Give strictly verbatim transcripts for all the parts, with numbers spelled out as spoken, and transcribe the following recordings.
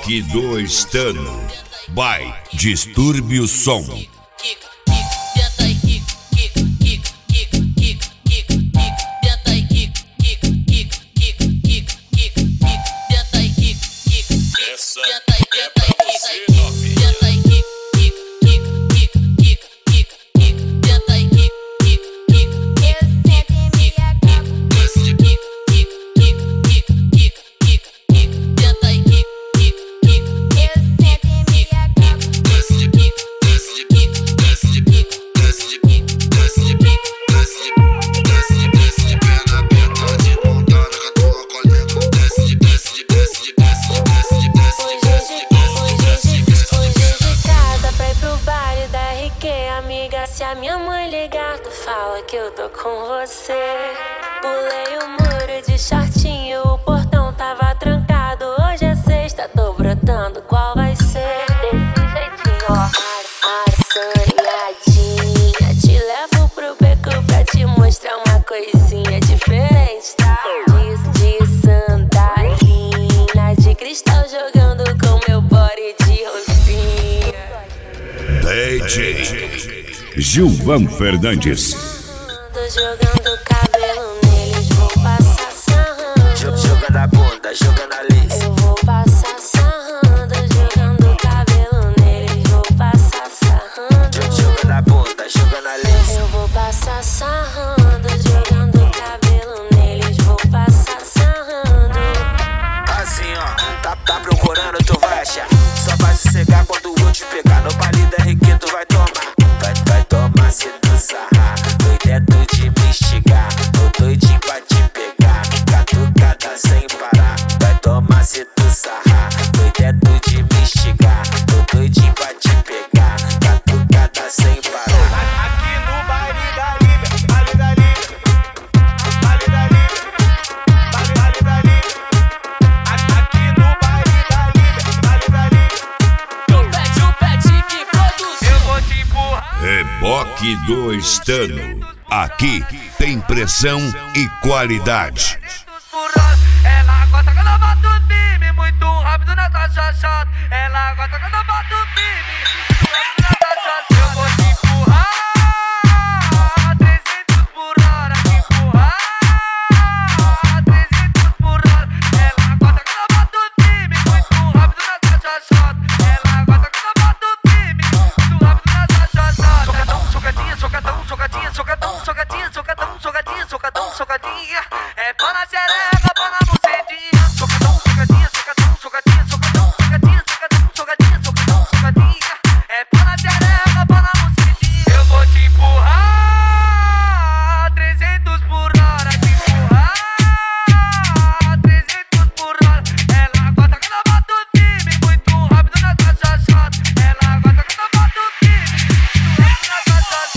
Reboque do Estano. By Distúrbio Som. Se a minha mãe ligar, tu fala que eu tô com você. Pulei o muro de shortinho, o portão tava trancado. Hoje é sexta, tô brotando, qual vai ser? Desse jeitinho, ó, assanhadinha. Te levo pro beco pra te mostrar uma coisinha diferente, tá? De, de sandalinha, de cristal jogando com meu body de rosinha. D J Gilvan Fernandes. Tô jogando cabelo neles, vou passar sarrando. Jogando a bunda, jogando a lista. Eu vou passar sarrando, jogando cabelo neles, vou passar sarrando. Jogando a bunda, jogando a lista. Eu vou passar sarrando, jogando cabelo neles, vou passar sarrando. Assim ó, tá, tá procurando, tu vai achar. Só vai sossegar quando eu te pegar. No baile da R Q tu vai tomar. Vai, vai tomar se tu sarrar. Doido de me instigar. Tô doidinho pra te pegar. Catucada sem parar. Vai tomar se tu sarrar. Doido de me instigar. Tô doidinho pra te pegar. Catucada sem parar. Aqui no baile da Líbia, baile da Líbia, baile da Líbia, baile, baile da Líbia. Aqui no baile da Líbia, baile da Líbia. O pet, o pet que produz. Eu vou te empurrar. Reboque do Estano. Aqui tem pressão e qualidade. Ela gosta quando eu boto o time muito rápido nessa chachada. Ela gosta quando eu boto o time muito rápido nessa chachada. Eu vou te empurrar trezentos por hora, te empurrar trezentos por hora. Ela gosta quando eu boto o time muito rápido nessa chachada. Ela gosta quando eu boto o time muito rápido nessa chachada. Socadão, socadinha, socadão, socadinha, socadão, socadinha, socadão, socadinha, socadão, socadinha. É pau na xereca, pau na bucetinha. Socadão, socadinha, socadão, socadinha, socadão, socadinha, socadão, socadinha, socadão, socadinha. É pau na xereca, pau na bucetinha. Eu vou te empurrar trezentos por hora, te empurrar trezentos por hora. Ela gosta quando eu boto o time muito rápido nessa chachada. Ela gosta quando eu boto o time muito rápido nessa chachada.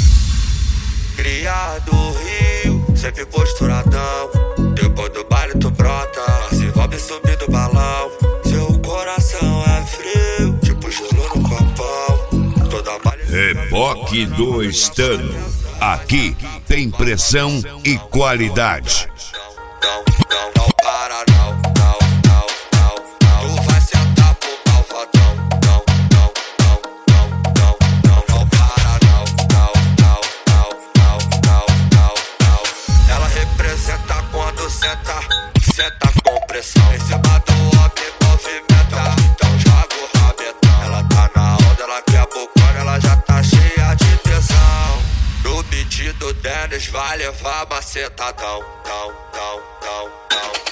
Criado do Rio, sempre posturadão. Depois do baile tu brota, se envolve subir do balão. Seu coração é frio, tipo gelo no copão. Toda baile. Reboque do Estano. Aqui tem pressão e qualidade. Não, não, não para não, não, não, não, não. Tu vai sentar pro malvadão. Não, não, não, não, não, não, não para não, não, não, não, não, não, não, não. Ela representa quando senta, senta com pressão. Em cima do homem movimenta, então joga o rabetão. Ela tá na onda, ela quer bocona, ela já tá cheia de tesão. No beat do Dennis vai levar macetadão, não, não, não, não.